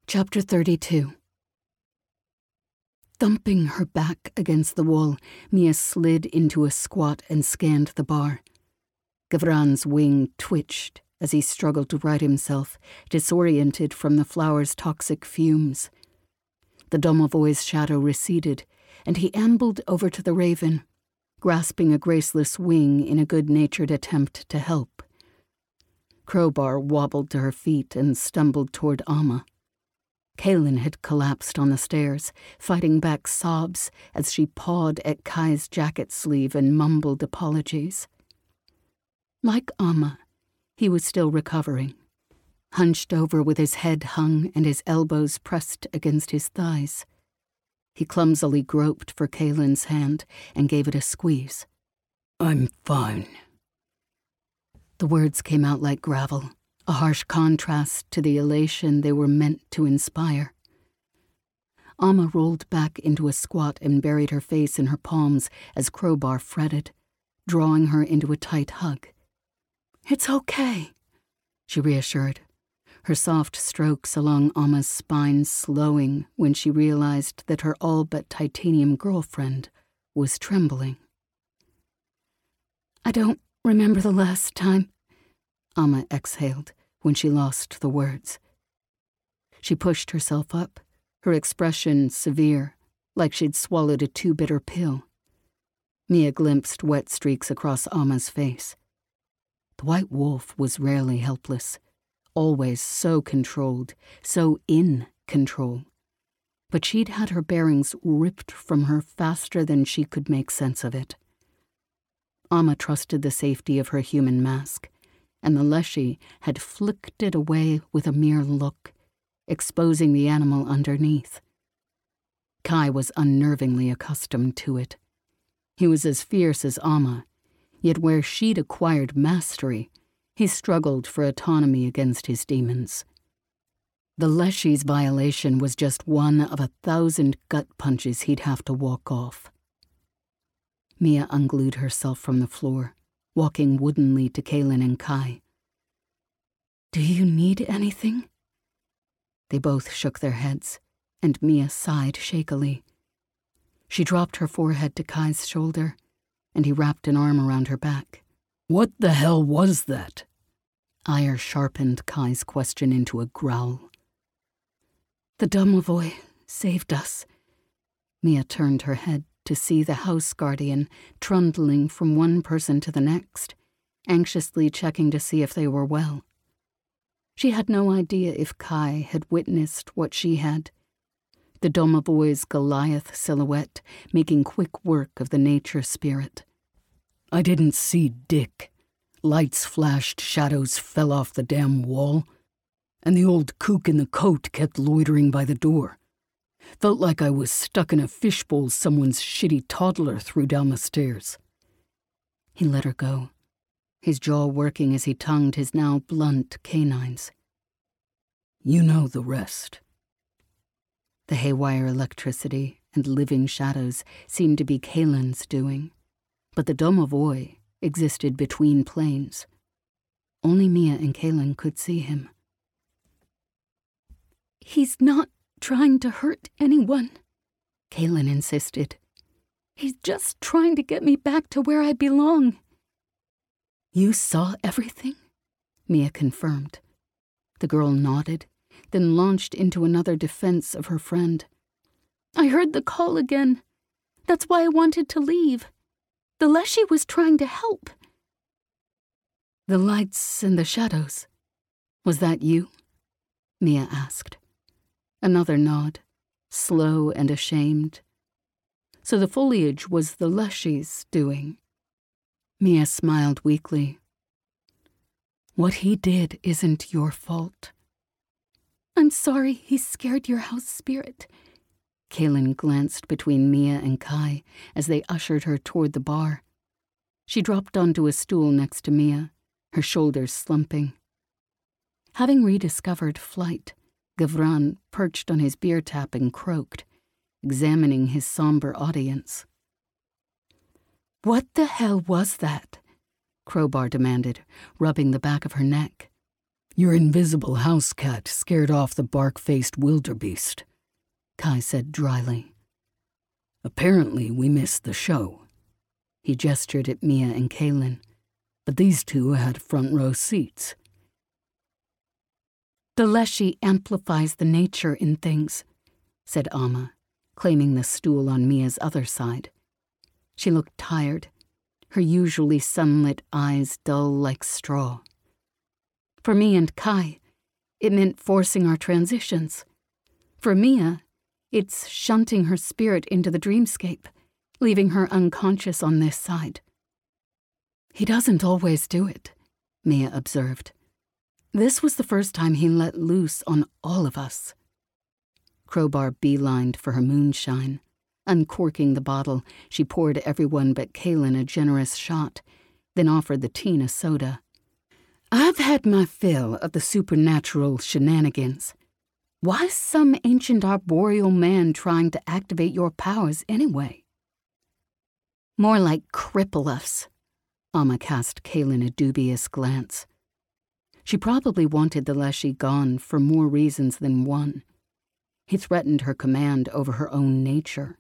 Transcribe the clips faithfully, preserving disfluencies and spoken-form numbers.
Chapter thirty-two. Thumping her back against the wall, Mia slid into a squat and scanned the bar. Gavran's wing twitched as he struggled to right himself, disoriented from the flower's toxic fumes. The domovoy's shadow receded, and he ambled over to the raven, grasping a graceless wing in a good-natured attempt to help. Crowbar wobbled to her feet and stumbled toward Amma. Kaelin had collapsed on the stairs, fighting back sobs as she pawed at Kai's jacket sleeve and mumbled apologies. Like Amma, he was still recovering, hunched over with his head hung and his elbows pressed against his thighs. He clumsily groped for Kaelin's hand and gave it a squeeze. "I'm fine." The words came out like gravel, a harsh contrast to the elation they were meant to inspire. Amma rolled back into a squat and buried her face in her palms as Crowbar fretted, drawing her into a tight hug. "It's okay," she reassured, her soft strokes along Amma's spine slowing when she realized that her all-but-titanium girlfriend was trembling. "I don't remember the last time," Amma exhaled when she lost the words. She pushed herself up, her expression severe, like she'd swallowed a too-bitter pill. Mia glimpsed wet streaks across Amma's face. The white wolf was rarely helpless, always so controlled, so in control. But she'd had her bearings ripped from her faster than she could make sense of it. Amma trusted the safety of her human mask, and the Leshy had flicked it away with a mere look, exposing the animal underneath. Kai was unnervingly accustomed to it. He was as fierce as Amma, yet where she'd acquired mastery, he struggled for autonomy against his demons. The Leshy's violation was just one of a thousand gut punches he'd have to walk off. Mia unglued herself from the floor, walking woodenly to Kaelin and Kai. "Do you need anything?" They both shook their heads, and Mia sighed shakily. She dropped her forehead to Kai's shoulder, and he wrapped an arm around her back. "What the hell was that?" Ire sharpened Kai's question into a growl. "The domovoy saved us." Mia turned her head to see the house guardian trundling from one person to the next, anxiously checking to see if they were well. She had no idea if Kai had witnessed what she had. The domovoy's Goliath silhouette making quick work of the nature spirit. "I didn't see Dick. Lights flashed, shadows fell off the damn wall, and the old kook in the coat kept loitering by the door. Felt like I was stuck in a fishbowl someone's shitty toddler threw down the stairs." He let her go, his jaw working as he tongued his now blunt canines. "You know the rest." The haywire electricity and living shadows seemed to be Kaelin's doing, but the domovoy existed between planes. Only Mia and Kaelin could see him. "He's not trying to hurt anyone," Kaelin insisted. "He's just trying to get me back to where I belong." "You saw everything?" Mia confirmed. The girl nodded, then launched into another defense of her friend. "I heard the call again. That's why I wanted to leave. The Leshy was trying to help." "The lights and the shadows. Was that you?" Mia asked. Another nod, slow and ashamed. So the foliage was the Leshy's doing. Mia smiled weakly. "What he did isn't your fault." "I'm sorry he scared your house spirit." Kaelin glanced between Mia and Kai as they ushered her toward the bar. She dropped onto a stool next to Mia, her shoulders slumping. Having rediscovered flight, Gavran perched on his beer tap and croaked, examining his somber audience. "What the hell was that?" Crowbar demanded, rubbing the back of her neck. Your invisible house cat scared off the bark-faced wildebeest, Kai said dryly. Apparently, we missed the show. He gestured at Mia and Kaylin, but these two had front-row seats. The Leshy amplifies the nature in things, said Amma, claiming the stool on Mia's other side. She looked tired, her usually sunlit eyes dull like straw. For me and Kai, it meant forcing our transitions. For Mia, it's shunting her spirit into the dreamscape, leaving her unconscious on this side. He doesn't always do it, Mia observed. This was the first time he let loose on all of us. Crowbar beelined for her moonshine. Uncorking the bottle, she poured everyone but Kaylin a generous shot, then offered the teen a soda. I've had my fill of the supernatural shenanigans. Why is some ancient arboreal man trying to activate your powers anyway? More like cripple us. Amma cast Kaylin a dubious glance. She probably wanted the Leshy gone for more reasons than one. He threatened her command over her own nature.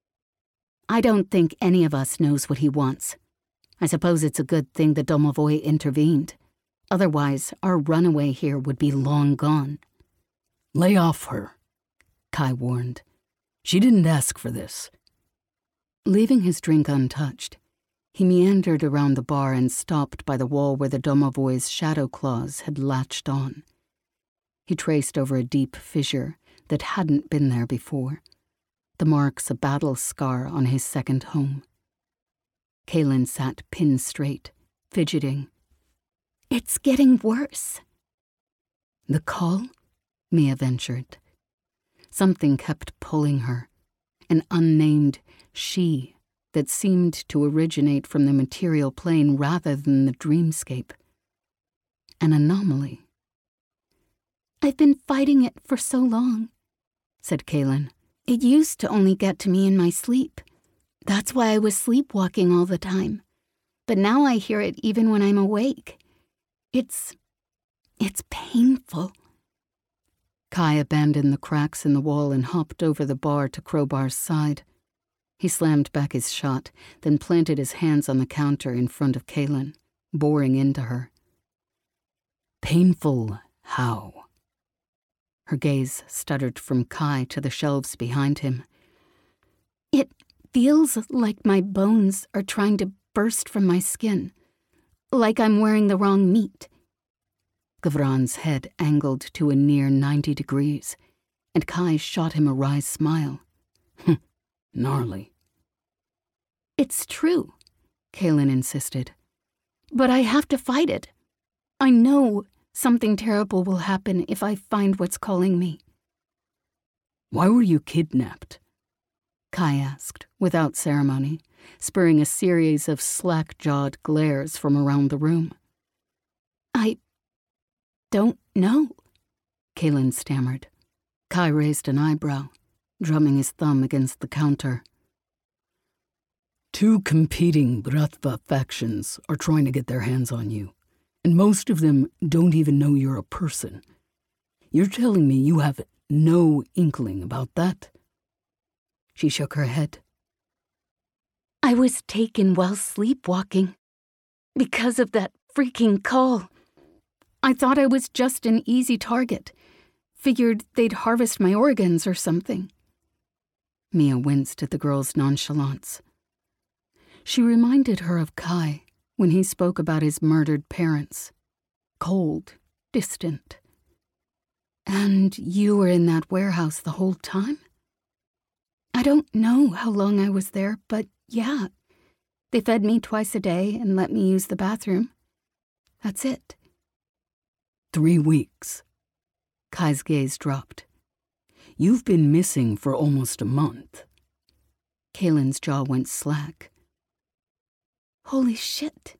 I don't think any of us knows what he wants. I suppose it's a good thing the Domovoy intervened. Otherwise, our runaway here would be long gone. Lay off her, Kai warned. She didn't ask for this. Leaving his drink untouched, he meandered around the bar and stopped by the wall where the Domovoy's shadow claws had latched on. He traced over a deep fissure that hadn't been there before, the marks a battle scar on his second home. Kaylin sat pin straight, fidgeting. It's getting worse. The call? Mia ventured. Something kept pulling her, an unnamed she that seemed to originate from the material plane rather than the dreamscape. An anomaly. I've been fighting it for so long, said Kaylin. It used to only get to me in my sleep. That's why I was sleepwalking all the time. But now I hear it even when I'm awake. It's... it's painful. Kai abandoned the cracks in the wall and hopped over the bar to Crowbar's side. He slammed back his shot, then planted his hands on the counter in front of Kaylin, boring into her. Painful how? Her gaze stuttered from Kai to the shelves behind him. It feels like my bones are trying to burst from my skin, like I'm wearing the wrong meat. Gavran's head angled to a near ninety degrees, and Kai shot him a wry smile. Gnarly. It's true, Kaylin insisted. But I have to fight it. I know something terrible will happen if I find what's calling me. Why were you kidnapped? Kai asked, without ceremony, spurring a series of slack-jawed glares from around the room. I don't know, Kaylin stammered. Kai raised an eyebrow, drumming his thumb against the counter. Two competing Bratva factions are trying to get their hands on you, and most of them don't even know you're a person. You're telling me you have no inkling about that? She shook her head. I was taken while sleepwalking, because of that freaking call. I thought I was just an easy target. Figured they'd harvest my organs or something. Mia winced at the girl's nonchalance. She reminded her of Kai when he spoke about his murdered parents. Cold, distant. And you were in that warehouse the whole time? I don't know how long I was there, but yeah. They fed me twice a day and let me use the bathroom. That's it. Three weeks. Kai's gaze dropped. You've been missing for almost a month. Kaylin's jaw went slack. Holy shit.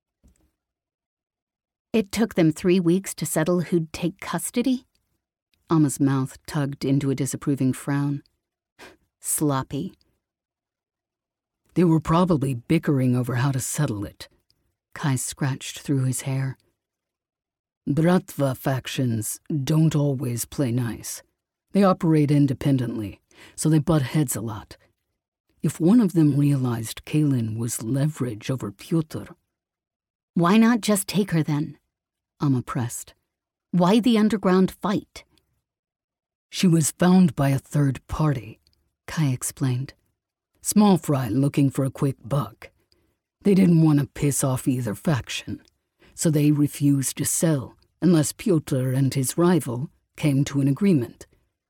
It took them three weeks to settle who'd take custody? Amma's mouth tugged into a disapproving frown. Sloppy. They were probably bickering over how to settle it. Kai scratched through his hair. Bratva factions don't always play nice. They operate independently, so they butt heads a lot. If one of them realized Kaylin was leverage over Pyotr... Why not just take her then? Amma pressed. Why the underground fight? She was found by a third party, Kai explained. Small fry looking for a quick buck. They didn't want to piss off either faction, so they refused to sell unless Pyotr and his rival came to an agreement.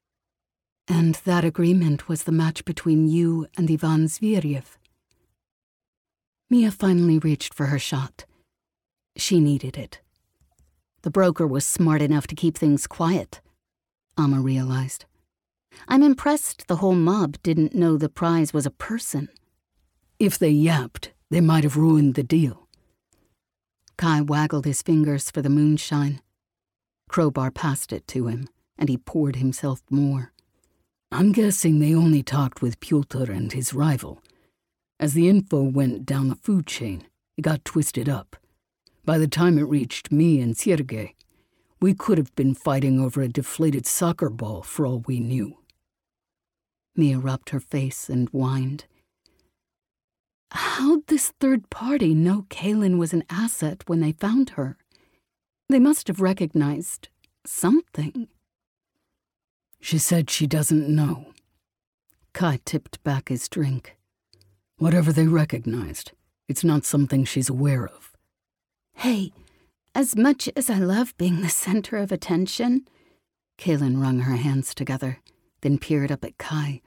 And that agreement was the match between you and Ivan Zveryev. Mia finally reached for her shot. She needed it. The broker was smart enough to keep things quiet, Amma realized. I'm impressed the whole mob didn't know the prize was a person. If they yapped, they might have ruined the deal. Kai waggled his fingers for the moonshine. Crowbar passed it to him, and he poured himself more. I'm guessing they only talked with Pyotr and his rival. As the info went down the food chain, it got twisted up. By the time it reached me and Sergei, we could have been fighting over a deflated soccer ball for all we knew. Mia rubbed her face and whined. How'd this third party know Kaylin was an asset when they found her? They must have recognized something. She said she doesn't know. Kai tipped back his drink. Whatever they recognized, it's not something she's aware of. Hey, as much as I love being the center of attention, Kaylin wrung her hands together, then peered up at Kai.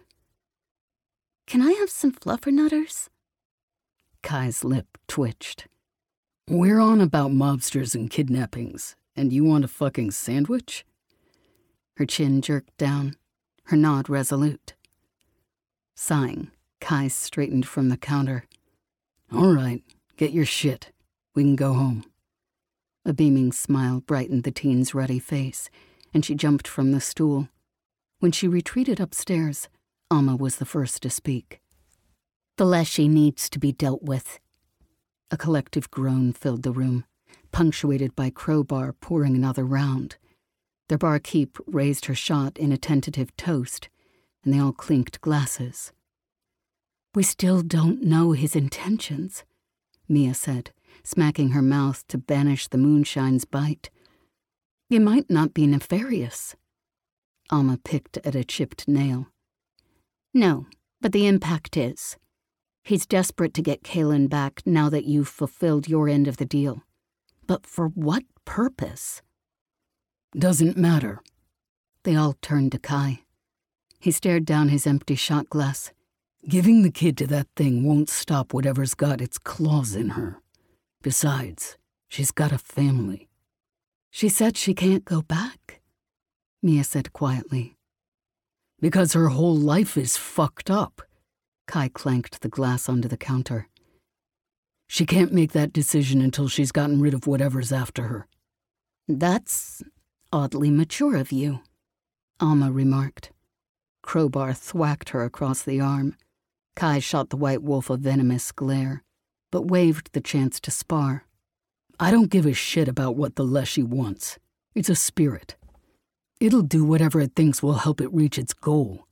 Can I have some fluffernutters? Kai's lip twitched. We're on about mobsters and kidnappings, and you want a fucking sandwich? Her chin jerked down, her nod resolute. Sighing, Kai straightened from the counter. All right, get your shit. We can go home. A beaming smile brightened the teen's ruddy face, and she jumped from the stool. When she retreated upstairs, Amma was the first to speak. The Leshy needs to be dealt with. A collective groan filled the room, punctuated by Crowbar pouring another round. Their barkeep raised her shot in a tentative toast, and they all clinked glasses. We still don't know his intentions, Mia said, smacking her mouth to banish the moonshine's bite. It might not be nefarious. Amma picked at a chipped nail. No, but the impact is. He's desperate to get Kaylin back now that you've fulfilled your end of the deal. But for what purpose? Doesn't matter. They all turned to Kai. He stared down his empty shot glass. Giving the kid to that thing won't stop whatever's got its claws in her. Besides, she's got a family. She said she can't go back, Mia said quietly. Because her whole life is fucked up. Kai clanked the glass onto the counter. She can't make that decision until she's gotten rid of whatever's after her. That's oddly mature of you, Amma remarked. Crowbar thwacked her across the arm. Kai shot the white wolf a venomous glare, but waved the chance to spar. I don't give a shit about what the Leshy wants. It's a spirit. It'll do whatever it thinks will help it reach its goal.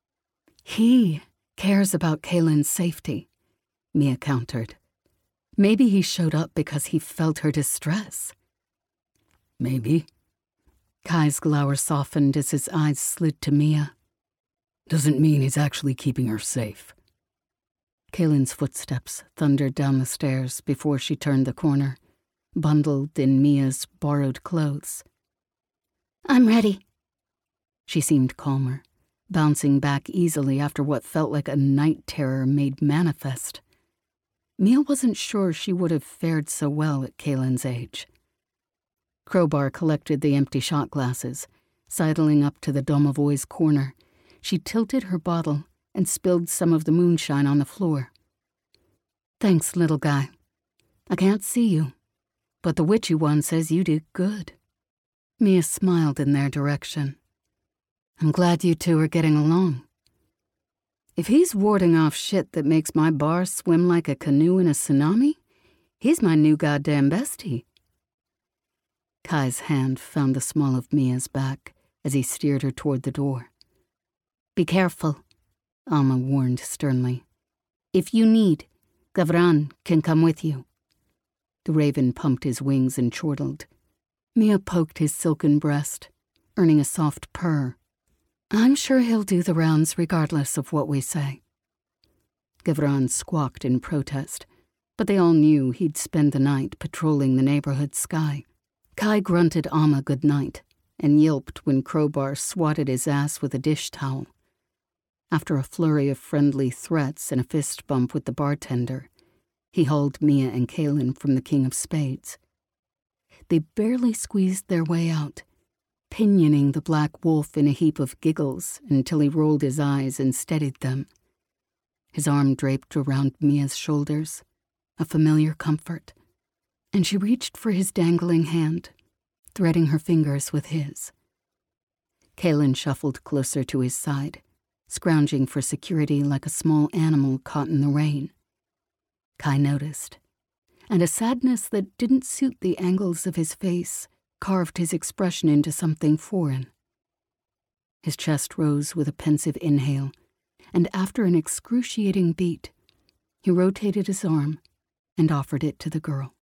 He cares about Kaylin's safety, Mia countered. Maybe he showed up because he felt her distress. Maybe. Kai's glower softened as his eyes slid to Mia. Doesn't mean he's actually keeping her safe. Kaylin's footsteps thundered down the stairs before she turned the corner, bundled in Mia's borrowed clothes. I'm ready. She seemed calmer, bouncing back easily after what felt like a night terror made manifest. Mia wasn't sure she would have fared so well at Kaylin's age. Crowbar collected the empty shot glasses. Sidling up to the Domovoy's corner, she tilted her bottle and spilled some of the moonshine on the floor. Thanks, little guy. I can't see you, but the witchy one says you did good. Mia smiled in their direction. I'm glad you two are getting along. If he's warding off shit that makes my bar swim like a canoe in a tsunami, he's my new goddamn bestie. Kai's hand found the small of Mia's back as he steered her toward the door. Be careful, Alma warned sternly. If you need, Gavran can come with you. The raven pumped his wings and chortled. Mia poked his silken breast, earning a soft purr. I'm sure he'll do the rounds regardless of what we say. Gavran squawked in protest, but they all knew he'd spend the night patrolling the neighborhood sky. Kai grunted Alma good night and yelped when Crowbar swatted his ass with a dish towel. After a flurry of friendly threats and a fist bump with the bartender, he hauled Mia and Kaelin from the King of Spades. They barely squeezed their way out, pinioning the black wolf in a heap of giggles until he rolled his eyes and steadied them. His arm draped around Mia's shoulders, a familiar comfort, and she reached for his dangling hand, threading her fingers with his. Kaelin shuffled closer to his side, scrounging for security like a small animal caught in the rain. Kai noticed, and a sadness that didn't suit the angles of his face carved his expression into something foreign. His chest rose with a pensive inhale, and after an excruciating beat, he rotated his arm and offered it to the girl.